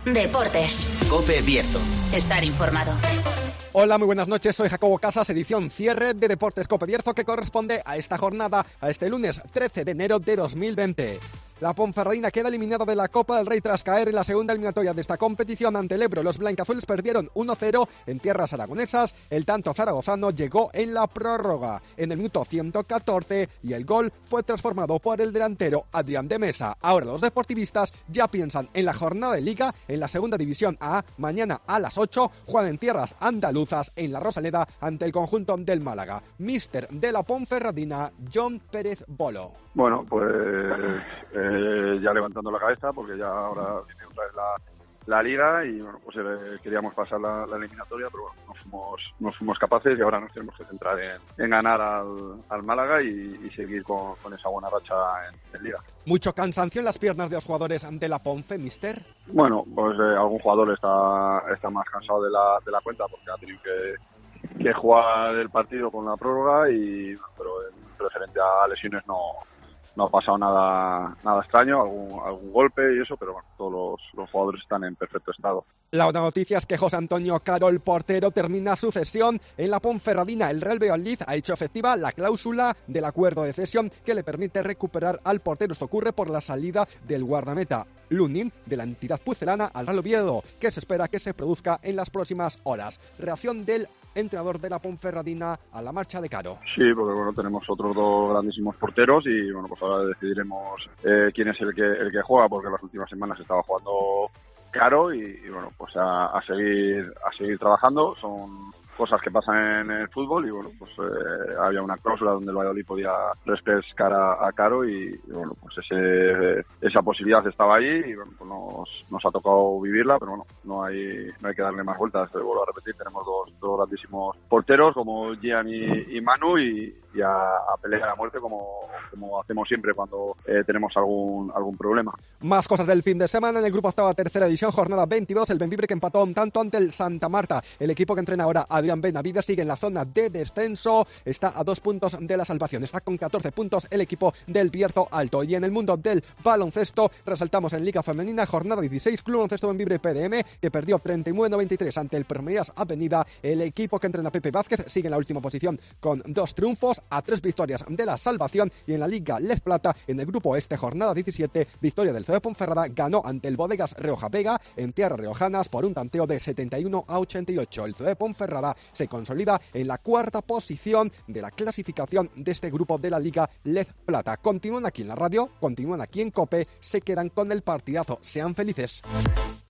Deportes. COPE Bierzo. Estar informado. Hola, muy buenas noches, soy Jacobo Casas, edición cierre de Deportes COPE Bierzo, que corresponde a esta jornada, a este lunes 13 de enero de 2020. La Ponferradina queda eliminada de la Copa del Rey tras caer en la segunda eliminatoria de esta competición ante el Ebro. Los blancazules perdieron 1-0 en tierras aragonesas. El tanto zaragozano llegó en la prórroga en el minuto 114 y el gol fue transformado por el delantero Adrián de Mesa. Ahora los deportivistas ya piensan en la jornada de Liga en la segunda división A. Mañana a las 8 juegan en tierras andaluzas en la Rosaleda ante el conjunto del Málaga. Míster de la Ponferradina, John Pérez Bolo. Bueno, pues ya levantando la cabeza porque ya ahora viene otra vez la Liga y bueno, pues queríamos pasar la eliminatoria, pero bueno, no fuimos capaces y ahora nos tenemos que centrar en ganar al Málaga y seguir con esa buena racha en Liga. ¿Mucho cansancio en las piernas de los jugadores de la Ponfe, mister? Bueno, pues algún jugador está más cansado de la cuenta porque ha tenido que jugar el partido con la prórroga pero en referente a lesiones no ha pasado nada extraño, algún golpe y eso, pero bueno, todos los jugadores están en perfecto estado. La buena noticia es que José Antonio Caro, el portero, termina su cesión en la Ponferradina. El Real Valladolid ha hecho efectiva la cláusula del acuerdo de cesión que le permite recuperar al portero. Esto ocurre por la salida del guardameta Lunin de la entidad pucelana al Real Oviedo, que se espera que se produzca en las próximas horas. Reacción del entrenador de la Ponferradina a la marcha de Caro. Sí, porque bueno, tenemos otros dos grandísimos porteros y bueno, pues ahora decidiremos quién es el que juega, porque las últimas semanas estaba jugando Caro y bueno, pues a seguir trabajando. Son cosas que pasan en el fútbol y bueno, pues había una cláusula donde el Valladolid podía repescar a Caro y bueno, pues esa posibilidad estaba ahí y bueno, pues nos ha tocado vivirla, pero bueno, no hay que darle más vueltas. Te vuelvo a repetir, tenemos dos grandísimos porteros como Gian y Manu y a pelear a muerte como hacemos siempre cuando tenemos algún problema. Más cosas del fin de semana en el grupo octava tercera división, jornada 22, el Bembibre que empató un tanto ante el Santa Marta. El equipo que entrena ahora Adrián Benavides sigue en la zona de descenso, está a 2 puntos de la salvación, está con 14 puntos el equipo del Bierzo Alto. Y en el mundo del baloncesto resaltamos en Liga Femenina, jornada 16, Club Baloncesto Bembibre PDM que perdió 39-93 ante el Permeiras Avenida. El equipo que entrena Pepe Vázquez sigue en la última posición con 2 triunfos, a 3 victorias de la salvación. Y en la Liga Lez Plata, en el grupo este, jornada 17, victoria del CD Ponferrada, ganó ante el Bodegas Rioja Vega en tierras riojanas por un tanteo de 71-88. El CD Ponferrada se consolida en la cuarta posición de la clasificación de este grupo de la Liga Lez Plata. Continúan aquí en la radio, continúan aquí en COPE, se quedan con el partidazo. Sean felices.